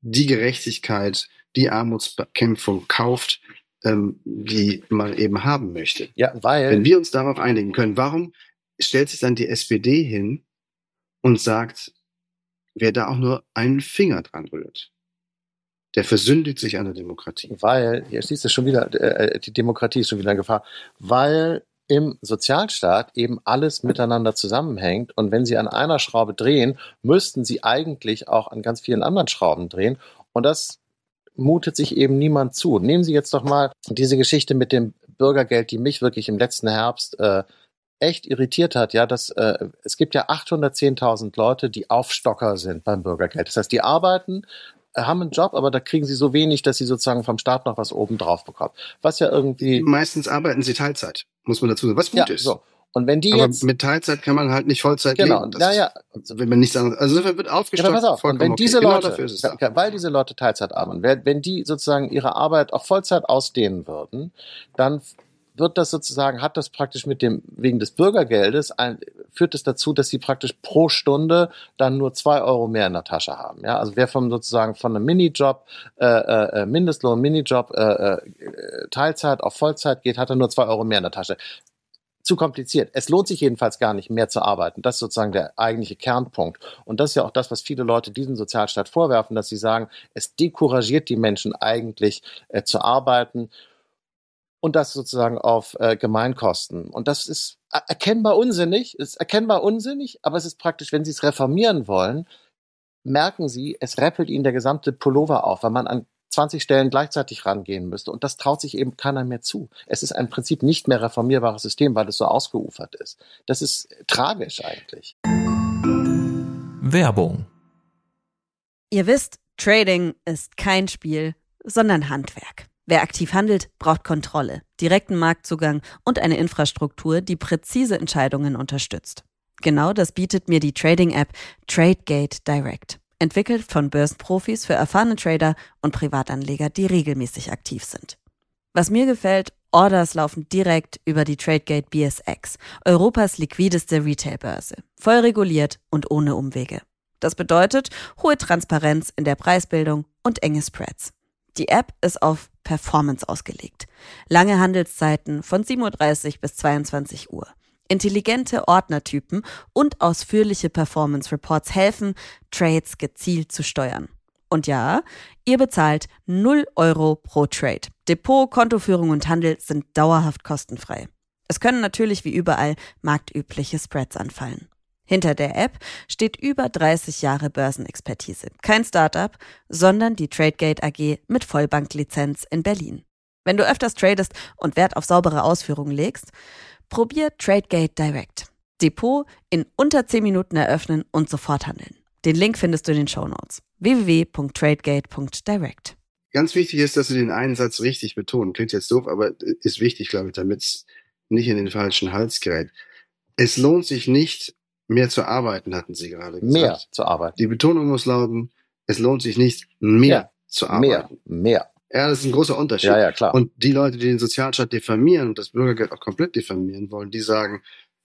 die Gerechtigkeit, die Armutsbekämpfung kauft, ähm, die man eben haben möchte. Ja, weil... Wenn wir uns darauf einigen können, warum stellt sich dann die S P D hin und sagt, wer da auch nur einen Finger dran rührt, der versündigt sich an der Demokratie. Weil, hier siehst du schon wieder, äh, die Demokratie ist schon wieder in Gefahr, weil im Sozialstaat eben alles miteinander zusammenhängt und wenn sie an einer Schraube drehen, müssten sie eigentlich auch an ganz vielen anderen Schrauben drehen und das mutet sich eben niemand zu. Nehmen Sie jetzt doch mal diese Geschichte mit dem Bürgergeld, die mich wirklich im letzten Herbst äh, echt irritiert hat, ja, dass äh, es gibt ja achthundertzehntausend Leute, die Aufstocker sind beim Bürgergeld. Das heißt, die arbeiten, haben einen Job, aber da kriegen sie so wenig, dass sie sozusagen vom Staat noch was oben drauf bekommen. Was ja irgendwie... Meistens arbeiten sie Teilzeit, muss man dazu sagen, was gut ja, ist. So. Und wenn die aber jetzt... mit Teilzeit kann man halt nicht Vollzeit genau, leben. Genau, ja, ist, wenn man nicht sagen, also insofern wird aufgestockt. Ja, pass auf. Und wenn okay. diese genau Leute, dafür ist es da. weil diese Leute Teilzeit arbeiten, wenn die sozusagen ihre Arbeit auf Vollzeit ausdehnen würden, dann wird das sozusagen, hat das praktisch mit dem, wegen des Bürgergeldes, ein, führt es dazu, dass sie praktisch pro Stunde dann nur zwei Euro mehr in der Tasche haben. Ja, also wer vom sozusagen von einem Minijob, äh, äh, Mindestlohn, Minijob, äh, äh, Teilzeit auf Vollzeit geht, hat er nur zwei Euro mehr in der Tasche. Zu kompliziert. Es lohnt sich jedenfalls gar nicht mehr zu arbeiten. Das ist sozusagen der eigentliche Kernpunkt. Und das ist ja auch das, was viele Leute diesem Sozialstaat vorwerfen, dass sie sagen, es decouragiert die Menschen eigentlich äh, zu arbeiten. Und das sozusagen auf äh, Gemeinkosten. Und das ist erkennbar unsinnig, ist erkennbar unsinnig, aber es ist praktisch, wenn Sie es reformieren wollen, merken Sie, es rappelt Ihnen der gesamte Pullover auf, weil man an zwanzig Stellen gleichzeitig rangehen müsste. Und das traut sich eben keiner mehr zu. Es ist ein Prinzip nicht mehr reformierbares System, weil es so ausgeufert ist. Das ist tragisch eigentlich. Werbung. Ihr wisst, Trading ist kein Spiel, sondern Handwerk. Wer aktiv handelt, braucht Kontrolle, direkten Marktzugang und eine Infrastruktur, die präzise Entscheidungen unterstützt. Genau das bietet mir die Trading-App TradeGate Direct, entwickelt von Börsenprofis für erfahrene Trader und Privatanleger, die regelmäßig aktiv sind. Was mir gefällt, Orders laufen direkt über die TradeGate B S X, Europas liquideste Retailbörse, voll reguliert und ohne Umwege. Das bedeutet hohe Transparenz in der Preisbildung und enge Spreads. Die App ist auf Performance ausgelegt. Lange Handelszeiten von sieben Uhr dreißig bis zweiundzwanzig Uhr. Intelligente Ordnertypen und ausführliche Performance Reports helfen, Trades gezielt zu steuern. Und ja, ihr bezahlt null Euro pro Trade. Depot, Kontoführung und Handel sind dauerhaft kostenfrei. Es können natürlich wie überall marktübliche Spreads anfallen. Hinter der App steht über dreißig Jahre Börsenexpertise. Kein Startup, sondern die TradeGate A G mit Vollbanklizenz in Berlin. Wenn du öfters tradest und Wert auf saubere Ausführungen legst, probier TradeGate Direct. Depot in unter zehn Minuten eröffnen und sofort handeln. Den Link findest du in den Shownotes. w w w punkt tradegate punkt direct. Ganz wichtig ist, dass Sie den einen Satz richtig betonen. Klingt jetzt doof, aber ist wichtig, glaube ich, damit es nicht in den falschen Hals gerät. Es lohnt sich nicht, mehr zu arbeiten, hatten Sie gerade gesagt. Mehr zu arbeiten. Die Betonung muss lauten, es lohnt sich nicht, mehr ja, zu arbeiten. Mehr, mehr. Ja, das ist ein großer Unterschied. Ja, ja, klar. Und die Leute, die den Sozialstaat diffamieren und das Bürgergeld auch komplett diffamieren wollen, die sagen,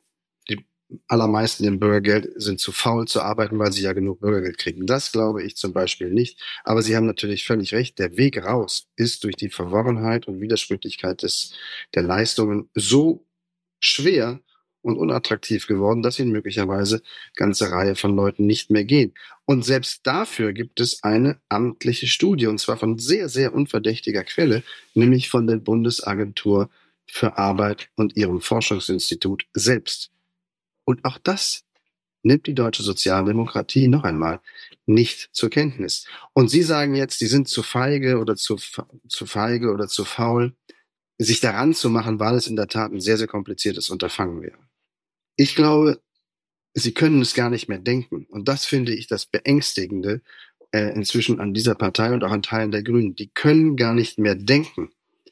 die allermeisten im Bürgergeld sind zu faul zu arbeiten, weil sie ja genug Bürgergeld kriegen. Das glaube ich zum Beispiel nicht. Aber Sie haben natürlich völlig recht. Der Weg raus ist durch die Verworrenheit und Widersprüchlichkeit des, der Leistungen so schwer und unattraktiv geworden, dass ihnen möglicherweise ganze Reihe von Leuten nicht mehr gehen. Und selbst dafür gibt es eine amtliche Studie, und zwar von sehr, sehr unverdächtiger Quelle, nämlich von der Bundesagentur für Arbeit und ihrem Forschungsinstitut selbst. Und auch das nimmt die deutsche Sozialdemokratie noch einmal nicht zur Kenntnis. Und Sie sagen jetzt, Sie sind zu feige oder zu, zu feige oder zu faul, sich daran zu machen, weil es in der Tat ein sehr, sehr kompliziertes Unterfangen wäre. Ich glaube, Sie können es gar nicht mehr denken. Und das finde ich das Beängstigende äh, inzwischen an dieser Partei und auch an Teilen der Grünen. Die können gar nicht mehr denken,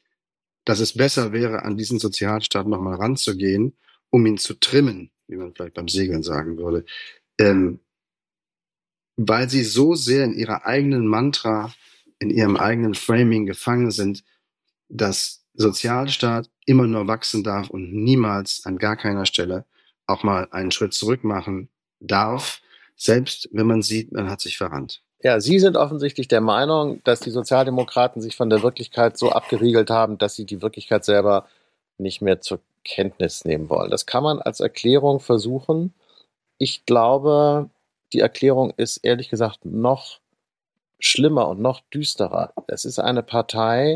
dass es besser wäre, an diesen Sozialstaat nochmal ranzugehen, um ihn zu trimmen, wie man vielleicht beim Segeln sagen würde. Ähm, weil sie so sehr in ihrer eigenen Mantra, in ihrem eigenen Framing gefangen sind, dass Sozialstaat immer nur wachsen darf und niemals an gar keiner Stelle auch mal einen Schritt zurück machen darf, selbst wenn man sieht, man hat sich verrannt. Ja, Sie sind offensichtlich der Meinung, dass die Sozialdemokraten sich von der Wirklichkeit so abgeriegelt haben, dass sie die Wirklichkeit selber nicht mehr zur Kenntnis nehmen wollen. Das kann man als Erklärung versuchen. Ich glaube, die Erklärung ist ehrlich gesagt noch schlimmer und noch düsterer. Es ist eine Partei,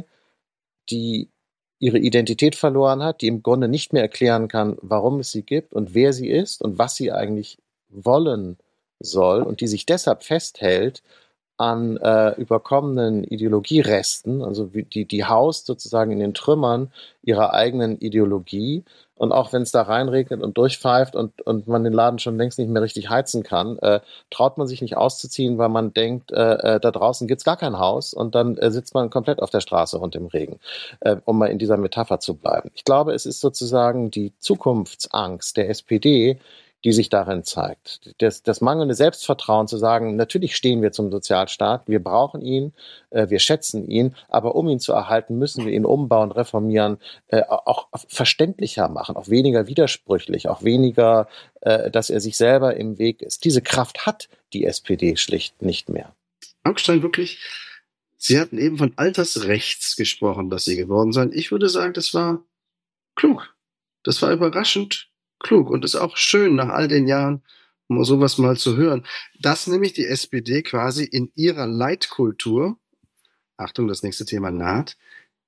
die ihre Identität verloren hat, die im Grunde nicht mehr erklären kann, warum es sie gibt und wer sie ist und was sie eigentlich wollen soll und die sich deshalb festhält an äh, überkommenen Ideologieresten, also wie die, die haust sozusagen in den Trümmern ihrer eigenen Ideologie. Und auch wenn es da reinregnet und durchpfeift und, und man den Laden schon längst nicht mehr richtig heizen kann, äh, traut man sich nicht auszuziehen, weil man denkt, äh, äh, da draußen gibt's gar kein Haus und dann äh, sitzt man komplett auf der Straße und im Regen, äh, um mal in dieser Metapher zu bleiben. Ich glaube, es ist sozusagen die Zukunftsangst der S P D, die sich darin zeigt. Das, das mangelnde Selbstvertrauen zu sagen, natürlich stehen wir zum Sozialstaat, wir brauchen ihn, äh, wir schätzen ihn, aber um ihn zu erhalten, müssen wir ihn umbauen, reformieren, äh, auch verständlicher machen, auch weniger widersprüchlich, auch weniger, äh, dass er sich selber im Weg ist. Diese Kraft hat die S P D schlicht nicht mehr. Augstein, wirklich, Sie hatten eben von Altersrechts gesprochen, dass Sie geworden seien. Ich würde sagen, das war klug. Das war überraschend klug und ist auch schön nach all den Jahren, um sowas mal zu hören, dass nämlich die S P D quasi in ihrer Leitkultur, Achtung, das nächste Thema naht,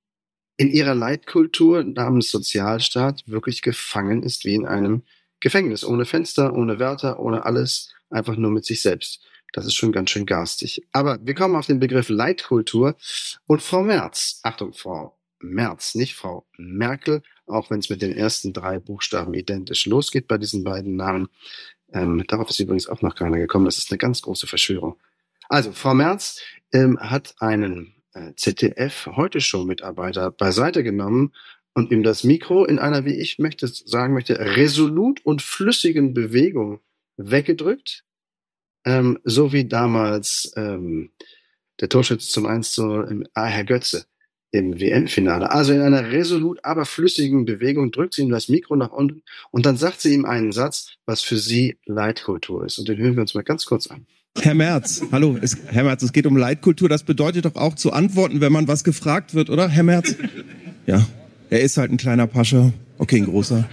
in ihrer Leitkultur namens Sozialstaat wirklich gefangen ist wie in einem Gefängnis, ohne Fenster, ohne Wärter, ohne alles, einfach nur mit sich selbst. Das ist schon ganz schön garstig. Aber wir kommen auf den Begriff Leitkultur und Frau Merz, Achtung, Frau Merz, nicht Frau Merkel, auch wenn es mit den ersten drei Buchstaben identisch losgeht bei diesen beiden Namen. Ähm, darauf ist übrigens auch noch keiner gekommen. Das ist eine ganz große Verschwörung. Also, Frau Merz ähm, hat einen äh, Z D F-Heute-Show-Mitarbeiter beiseite genommen und ihm das Mikro in einer, wie ich möchte sagen möchte, resolut und flüssigen Bewegung weggedrückt. Ähm, so wie damals ähm, der Torschütze zum eins zu null im ah, Herr Götze im W M-Finale. Also in einer resolut, aber flüssigen Bewegung drückt sie ihm das Mikro nach unten und dann sagt sie ihm einen Satz, was für sie Leitkultur ist. Und den hören wir uns mal ganz kurz an. Herr Merz, hallo, es, Herr Merz, es geht um Leitkultur. Das bedeutet doch auch zu antworten, wenn man was gefragt wird, oder, Herr Merz? Ja, er ist halt ein kleiner Pascha. Okay, ein großer.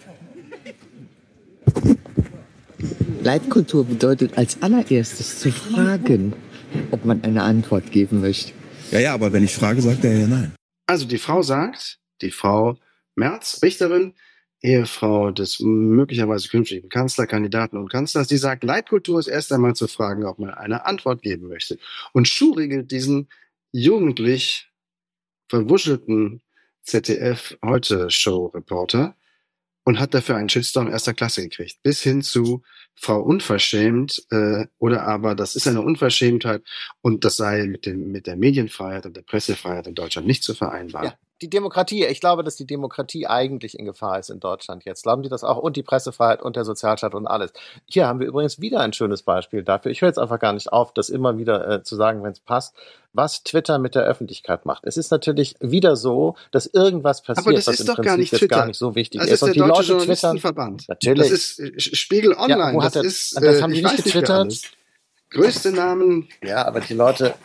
Leitkultur bedeutet als allererstes zu fragen, ob man eine Antwort geben möchte. Ja, ja, aber wenn ich frage, sagt er ja nein. Also die Frau sagt, die Frau Merz, Richterin, Ehefrau des möglicherweise künftigen Kanzlerkandidaten und Kanzlers, die sagt, Leitkultur ist erst einmal zu fragen, ob man eine Antwort geben möchte. Und schuriegelt diesen jugendlich verwuschelten Z D F-Heute-Show-Reporter und hat dafür einen Shitstorm erster Klasse gekriegt. Bis hin zu Frau Unverschämt äh, oder aber das ist eine Unverschämtheit und das sei mit, dem, mit der Medienfreiheit und der Pressefreiheit in Deutschland nicht zu vereinbaren. Ja, die Demokratie, ich glaube, dass die Demokratie eigentlich in Gefahr ist in Deutschland jetzt. Glauben die das auch? Und die Pressefreiheit und der Sozialstaat und alles. Hier haben wir übrigens wieder ein schönes Beispiel dafür. Ich höre jetzt einfach gar nicht auf, das immer wieder äh, zu sagen, wenn es passt, was Twitter mit der Öffentlichkeit macht. Es ist natürlich wieder so, dass irgendwas passiert, aber das was ist im doch Prinzip gar nicht jetzt Twitter. gar nicht so wichtig das ist. ist. Und der die Deutsche Leute twittern. Journalistenverband. Natürlich. Das ist äh, Spiegel Online. Ja, wo das hat er, ist, das äh, haben die ich nicht weiß nicht, wer alles. getwittert. Größte Namen. Ja, aber die Leute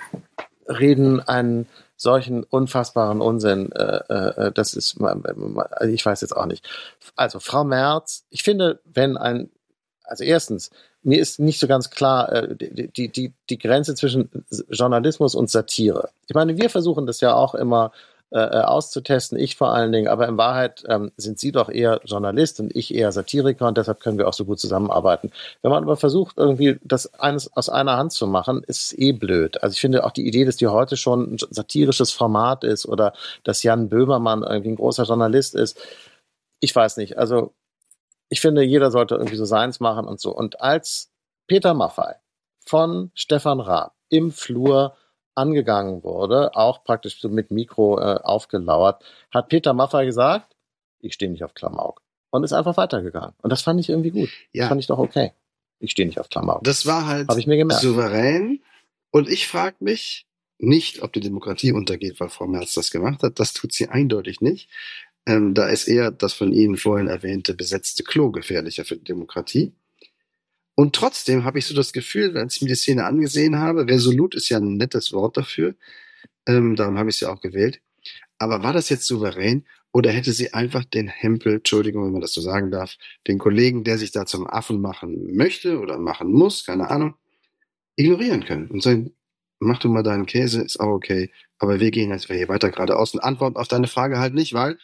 reden einen solchen unfassbaren Unsinn. Äh, äh, das ist, also ich weiß jetzt auch nicht. Also Frau Merz, ich finde, wenn ein, also erstens, mir ist nicht so ganz klar äh, die, die, die Grenze zwischen Journalismus und Satire. Ich meine, wir versuchen das ja auch immer äh, auszutesten, ich vor allen Dingen, aber in Wahrheit ähm, sind Sie doch eher Journalist und ich eher Satiriker und deshalb können wir auch so gut zusammenarbeiten. Wenn man aber versucht, irgendwie das eines aus einer Hand zu machen, ist es eh blöd. Also ich finde auch die Idee, dass die heute schon ein satirisches Format ist oder dass Jan Böhmermann irgendwie ein großer Journalist ist, ich weiß nicht. Also ich finde, jeder sollte irgendwie so seins machen und so. Und als Peter Maffay von Stefan Raab im Flur angegangen wurde, auch praktisch so mit Mikro äh, aufgelauert, hat Peter Maffay gesagt, ich stehe nicht auf Klamauk. Und ist einfach weitergegangen. Und das fand ich irgendwie gut. Ja. Das fand ich doch okay. Ich stehe nicht auf Klamauk. Das war halt Hab ich mir gemerkt. souverän. Und ich frage mich nicht, ob die Demokratie untergeht, weil Frau Merz das gemacht hat. Das tut sie eindeutig nicht. Ähm, da ist eher das von Ihnen vorhin erwähnte besetzte Klo gefährlicher für die Demokratie. Und trotzdem habe ich so das Gefühl, wenn ich mir die Szene angesehen habe, resolut ist ja ein nettes Wort dafür, ähm, darum habe ich es ja auch gewählt, aber war das jetzt souverän oder hätte sie einfach den Hempel, Entschuldigung, wenn man das so sagen darf, den Kollegen, der sich da zum Affen machen möchte oder machen muss, keine Ahnung, ignorieren können und sagen, mach du mal deinen Käse, ist auch okay, aber wir gehen jetzt hier weiter geradeaus und antworten auf deine Frage halt nicht, weil,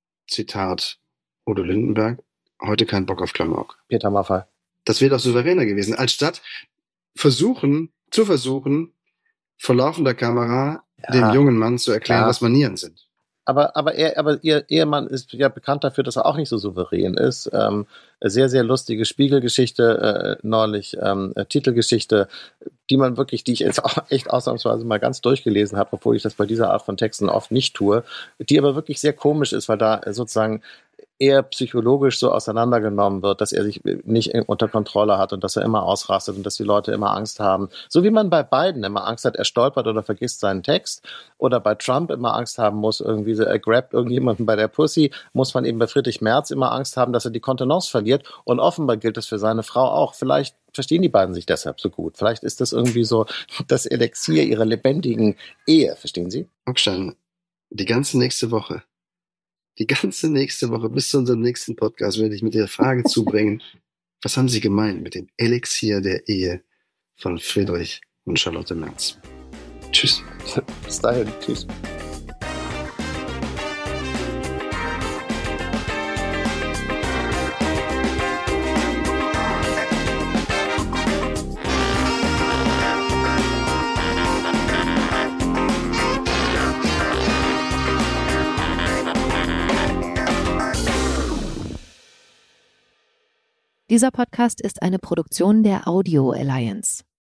Zitat Udo Lindenberg, heute kein Bock auf Klamauk. Peter Maffay. Das wäre doch souveräner gewesen, als statt versuchen, zu versuchen, vor laufender Kamera Ja. dem jungen Mann zu erklären, Ja. was Manieren sind. Aber, aber, er, aber ihr Ehemann ist ja bekannt dafür, dass er auch nicht so souverän ist. Ähm, sehr, sehr lustige Spiegelgeschichte, äh, neulich ähm, äh, Titelgeschichte, die man wirklich, die ich jetzt auch echt ausnahmsweise mal ganz durchgelesen habe, obwohl ich das bei dieser Art von Texten oft nicht tue, die aber wirklich sehr komisch ist, weil da sozusagen eher psychologisch so auseinandergenommen wird, dass er sich nicht unter Kontrolle hat und dass er immer ausrastet und dass die Leute immer Angst haben. So wie man bei Biden immer Angst hat, er stolpert oder vergisst seinen Text, oder bei Trump immer Angst haben muss, irgendwie so, er grabt irgendjemanden bei der Pussy, muss man eben bei Friedrich Merz immer Angst haben, dass er die Kontenance verliert, und offenbar gilt das für seine Frau auch. Vielleicht verstehen die beiden sich deshalb so gut. Vielleicht ist das irgendwie so das Elixier ihrer lebendigen Ehe, verstehen Sie? Augstein, die ganze nächste Woche, die ganze nächste Woche bis zu unserem nächsten Podcast werde ich mit der Frage zubringen, was haben Sie gemeint mit dem Elixier der Ehe von Friedrich und Charlotte Merz? Tschüss. Bis dahin, tschüss. Dieser Podcast ist eine Produktion der Audio Alliance.